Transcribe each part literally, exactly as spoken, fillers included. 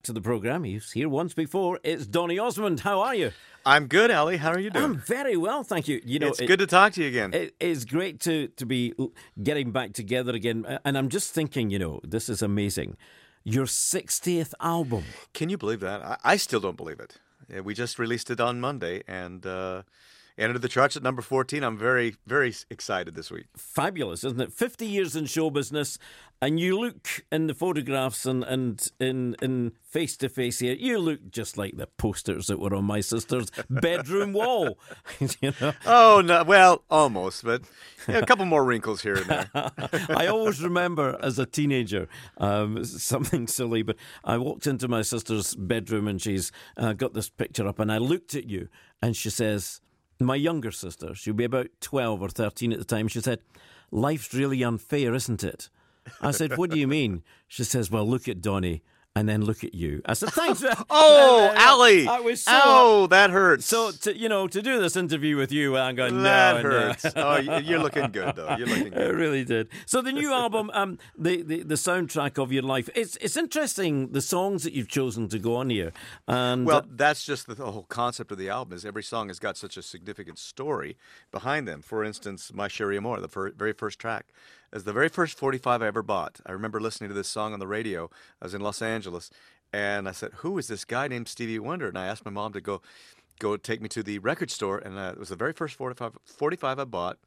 to the programme. He's here once before. It's Donny Osmond. How are you? I'm good, Ali. How are you doing? I'm very well, thank you. You know, it's it, good to talk to you again. It, it's great to, to be getting back together again. And I'm just thinking, you know, this is amazing. Your sixtieth album. Can you believe that? I, I still don't believe it. Yeah, we just released it on Monday and uh, entered the charts at number fourteen. I'm very, very excited this week. Fabulous, isn't it? fifty years in show business, and you look in the photographs and, and in in face-to-face here, you look just like the posters that were on my sister's bedroom wall. You know? Oh, no, well, almost, but yeah, a couple more wrinkles here and there. I always remember as a teenager, um, something silly, but I walked into my sister's bedroom and she's uh, got this picture up, and I looked at you and she says, my younger sister, she'll be about twelve or thirteen at the time, she said, life's really unfair, isn't it? I said, what do you mean? She says, well, look at Donny and then look at you. I said, thanks. Oh, Ali. I was so oh, that hurts. So, to, you know, to do this interview with you, I'm going, no. That hurts. No. Oh, you're looking good, though. You're looking good. It really did. So the new album, um, the, the, the soundtrack of your life, it's it's interesting, the songs that you've chosen to go on here. And Well, that's just the, the whole concept of the album, is every song has got such a significant story behind them. For instance, My Cherie Amour, the fir- very first track, is the very first forty-five I ever bought. I remember listening to this song on the radio. I was in Los Angeles, and I said, who is this guy named Stevie Wonder? And I asked my mom to go go take me to the record store, and uh, it was the very first forty-five, forty-five I bought.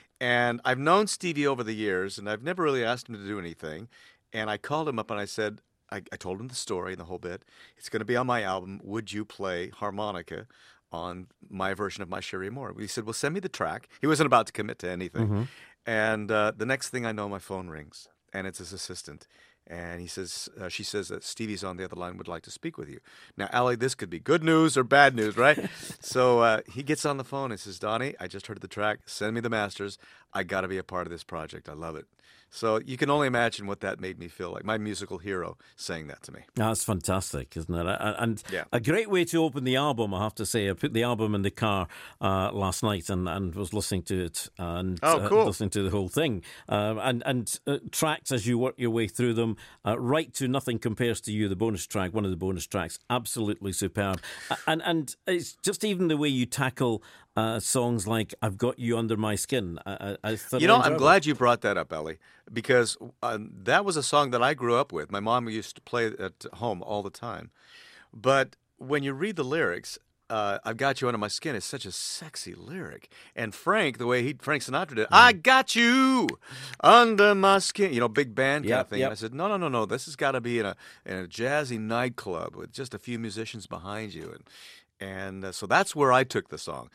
And I've known Stevie over the years, and I've never really asked him to do anything. And I called him up, and I said, I, I told him the story and the whole bit. It's going to be on my album. Would you play harmonica on my version of My Cherie Amour? He said, well, send me the track. He wasn't about to commit to anything. Mm-hmm. And uh, the next thing I know, my phone rings, and it's his assistant. And he says, uh, she says that Stevie's on the other line, would like to speak with you. Now, Ali, this could be good news or bad news, right? So uh, he gets on the phone and says, Donny, I just heard the track. Send me the masters. I got to be a part of this project. I love it. So you can only imagine what that made me feel like, my musical hero saying that to me. That's fantastic, isn't it? And yeah. a great way to open the album, I have to say. I put the album in the car uh, last night and, and was listening to it and oh, cool. uh, listening to the whole thing. Uh, and and uh, tracks, as you work your way through them, uh, right to Nothing Compares to You, the bonus track, one of the bonus tracks, absolutely superb. And, and it's just even the way you tackle Uh, songs like I've Got You Under My Skin. I, I you know, I'm glad you brought that up, Ellie, because uh, that was a song that I grew up with. My mom used to play it at home all the time. But when you read the lyrics, uh, I've Got You Under My Skin is such a sexy lyric. And Frank, the way he, Frank Sinatra did, mm. I got you under my skin, you know, big band kind yep, of thing. Yep. And I said, no, no, no, no, this has got to be in a, in a jazzy nightclub with just a few musicians behind you. And And uh, so that's where I took the song.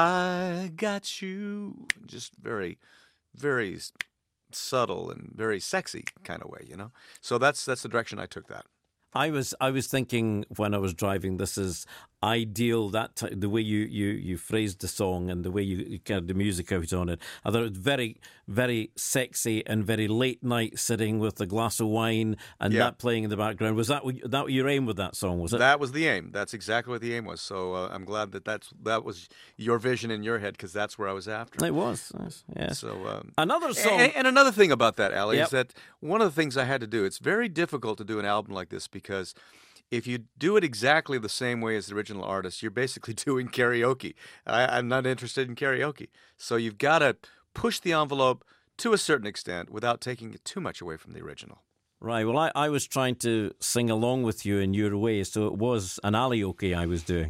I got you. Just very, very subtle and very sexy kind of way, you know? So that's that's the direction I took that. I was I was thinking when I was driving, this is ideal, that t- the way you, you, you phrased the song and the way you, you carried the music out on it. I thought it was very, very sexy and very late night, sitting with a glass of wine and yeah. that playing in the background. Was that what, that what your aim with that song, was it? That was the aim. That's exactly what the aim was. So uh, I'm glad that that's, that was your vision in your head, because that's where I was after. It was, yeah. So um, another song. And, and another thing about that, Ali, yep. is that one of the things I had to do, it's very difficult to do an album like this, because if you do it exactly the same way as the original artist, you're basically doing karaoke. I, I'm not interested in karaoke. So you've got to push the envelope to a certain extent without taking it too much away from the original. Right. Well, I, I was trying to sing along with you in your way, so it was an alioke I was doing.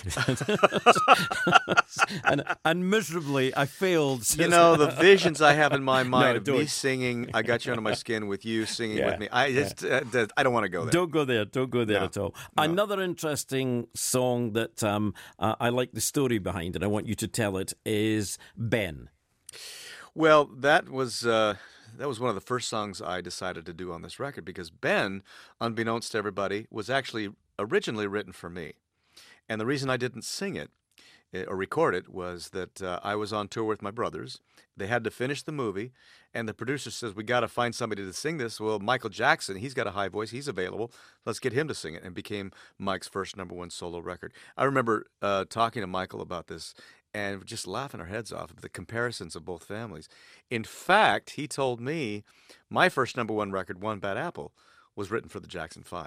and, and miserably, I failed. You know, the visions I have in my mind no, of don't. me singing I Got You Under My Skin with you singing yeah. with me, I just yeah. uh, I don't want to go there. Don't go there. Don't go there no. at all. No. Another interesting song that um, uh, I like the story behind, and I want you to tell it, is Ben. Well, that was... Uh, That was one of the first songs I decided to do on this record, because Ben, unbeknownst to everybody, was actually originally written for me. And the reason I didn't sing it or record it was that uh, I was on tour with my brothers. They had to finish the movie, and the producer says, we got to find somebody to sing this. Well, Michael Jackson, he's got a high voice. He's available. Let's get him to sing it. And it became Mike's first number one solo record. I remember uh, talking to Michael about this and just laughing our heads off at the comparisons of both families. In fact, he told me my first number one record, One Bad Apple, was written for the Jackson Five.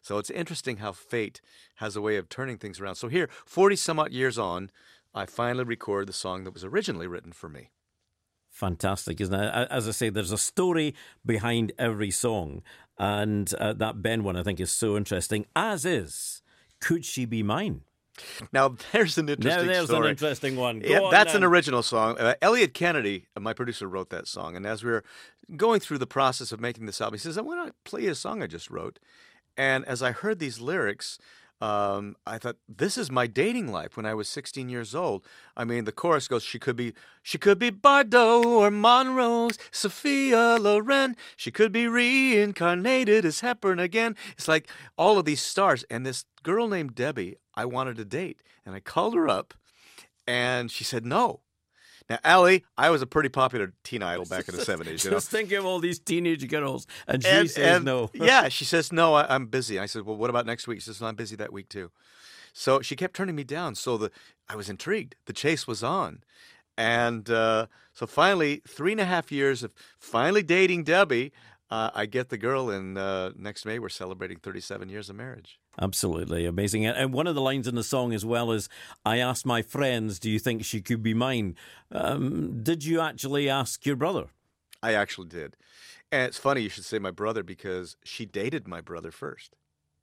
So it's interesting how fate has a way of turning things around. So here, forty some odd years on, I finally record the song that was originally written for me. Fantastic, isn't it? As I say, there's a story behind every song, and uh, that Ben one, I think, is so interesting, as is Could She Be Mine? Now, there's an interesting Now, there's story. an interesting one. Go Yeah, on, that's then. an original song. Uh, Elliot Kennedy, uh, my producer, wrote that song. And as we were going through the process of making this album, he says, I want to play a song I just wrote. And as I heard these lyrics, um, I thought, this is my dating life when I was sixteen years old. I mean, the chorus goes, she could be she could be Bardot or Monrose, Sophia Loren. She could be reincarnated as Hepburn again. It's like all of these stars. And this girl named Debbie, I wanted to date. And I called her up, and she said no. Now, Allie, I was a pretty popular teen idol back in the seventies. You know? Just think of all these teenage girls, and she And, says and, no. Yeah, she says, no, I, I'm busy. I said, well, what about next week? She says, no, I'm busy that week too. So she kept turning me down. So the I was intrigued. The chase was on. And uh, so finally, three and a half years of finally dating Debbie, uh, I get the girl, and uh, next May we're celebrating thirty-seven years of marriage. Absolutely amazing. And one of the lines in the song as well is, I asked my friends, do you think she could be mine? Um, did you actually ask your brother? I actually did. And it's funny you should say my brother, because she dated my brother first.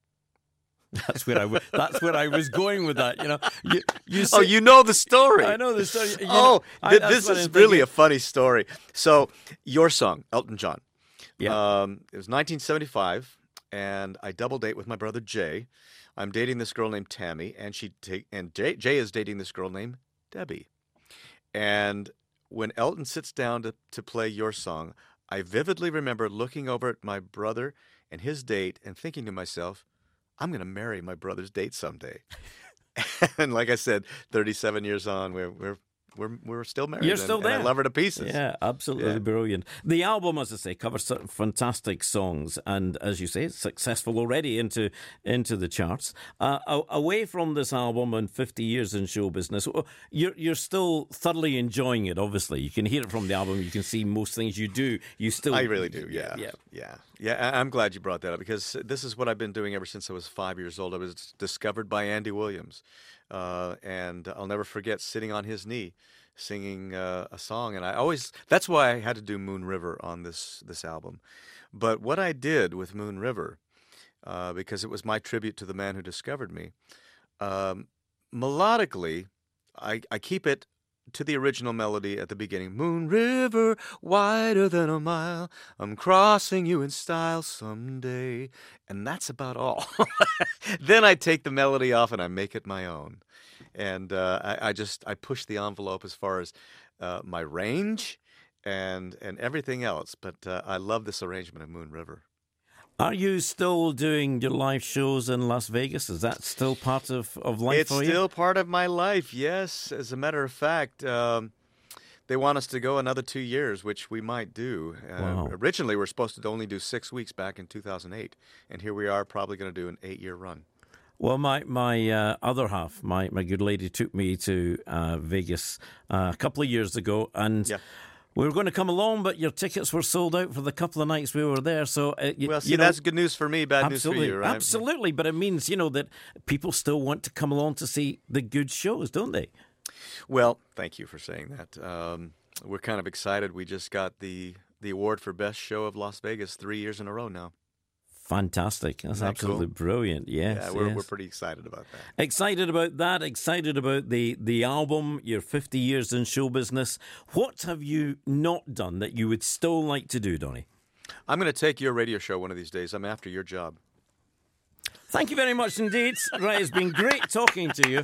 That's where I w- that's where I was going with that. You know, you, you say, Oh, you know the story. I know the story. You Oh, know, I- th- that's this what is I'm really thinking. a funny story. So, your song, Elton John. Yeah. Um, it was nineteen seventy-five, and I double date with my brother Jay. I'm dating this girl named Tammy, and she ta- and Jay, Jay is dating this girl named Debbie. And when Elton sits down to, to play your song, I vividly remember looking over at my brother and his date and thinking to myself, I'm going to marry my brother's date someday. And like I said, thirty-seven years on, we're we're we're we're still married. You're and, still and there. I love her to pieces. Yeah, absolutely Yeah. brilliant. The album, as I say, covers some fantastic songs, and as you say, it's successful already into into the charts. Uh, a- away from this album and fifty years in show business, you're you're still thoroughly enjoying it. Obviously, you can hear it from the album. You can see most things you do. You still, I really do. Yeah, yeah. yeah, yeah. I- I'm glad you brought that up, because this is what I've been doing ever since I was five years old. I was discovered by Andy Williams, uh, and I'll never forget sitting on his knee, singing uh, a song. And I always that's why I had to do Moon River on this this album. But what I did with Moon River, uh, because it was my tribute to the man who discovered me, um, melodically, I, I keep it to the original melody at the beginning. Moon River, wider than a mile, I'm crossing you in style someday. And that's about all. Then I take the melody off and I make it my own. And uh, I, I just, I push the envelope as far as uh, my range and and everything else. But uh, I love this arrangement of Moon River. Are you still doing your live shows in Las Vegas? Is that still part of, of life It's for you? still part of my life, yes. As a matter of fact, um, they want us to go another two years, which we might do. Uh, Wow. Originally, we were supposed to only do six weeks back in two thousand eight, and here we are, probably going to do an eight-year run. Well, my my uh, other half, my, my good lady, took me to uh, Vegas uh, a couple of years ago, and Yeah. we were going to come along, but your tickets were sold out for the couple of nights we were there. So, uh, you, Well, see, you know, that's good news for me, bad absolutely, news for you, right? absolutely. But it means, you know, that people still want to come along to see the good shows, don't they? Well, thank you for saying that. Um, we're kind of excited. We just got the the award for Best Show of Las Vegas three years in a row now. Fantastic. That's Isn't that absolutely cool? brilliant. Yes, Yeah, we're yes. we're pretty excited about that. Excited about that, excited about the, the album, your fifty years in show business. What have you not done that you would still like to do, Donnie? I'm going to take your radio show one of these days. I'm after your job. Thank you very much indeed. Right, it's been great talking to you.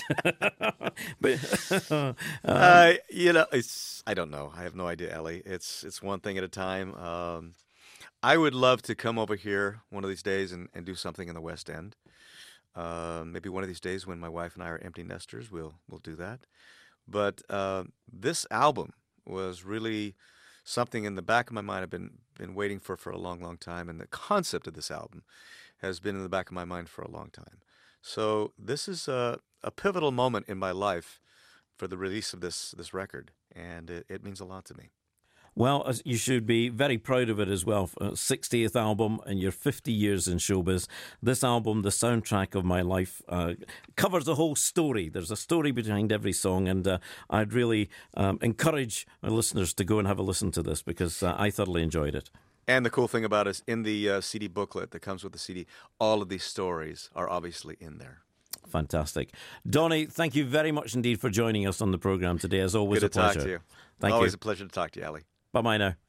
but, Uh, you know, it's I don't know. I have no idea, Ellie. It's it's one thing at a time. Um, I would love to come over here one of these days and, and do something in the West End. Uh, maybe one of these days when my wife and I are empty nesters, we'll we'll do that. But uh, this album was really something in the back of my mind I've been been waiting for for a long, long time, and the concept of this album has been in the back of my mind for a long time. So this is a, a pivotal moment in my life for the release of this this record, and it, it means a lot to me. Well, as- you should be very proud of it as well. Uh, sixtieth album and you're fifty years in showbiz. This album, The Soundtrack of My Life, uh, covers the whole story. There's a story behind every song, and uh, I'd really um, encourage my listeners to go and have a listen to this because uh, I thoroughly enjoyed it. And the cool thing about it is in the uh, C D booklet that comes with the C D, all of these stories are obviously in there. Fantastic. Donny, thank you very much indeed for joining us on the programme today. As always, Good a to talk pleasure. to you. Thank Always you. a pleasure to talk to you, Ali. Bye-bye now.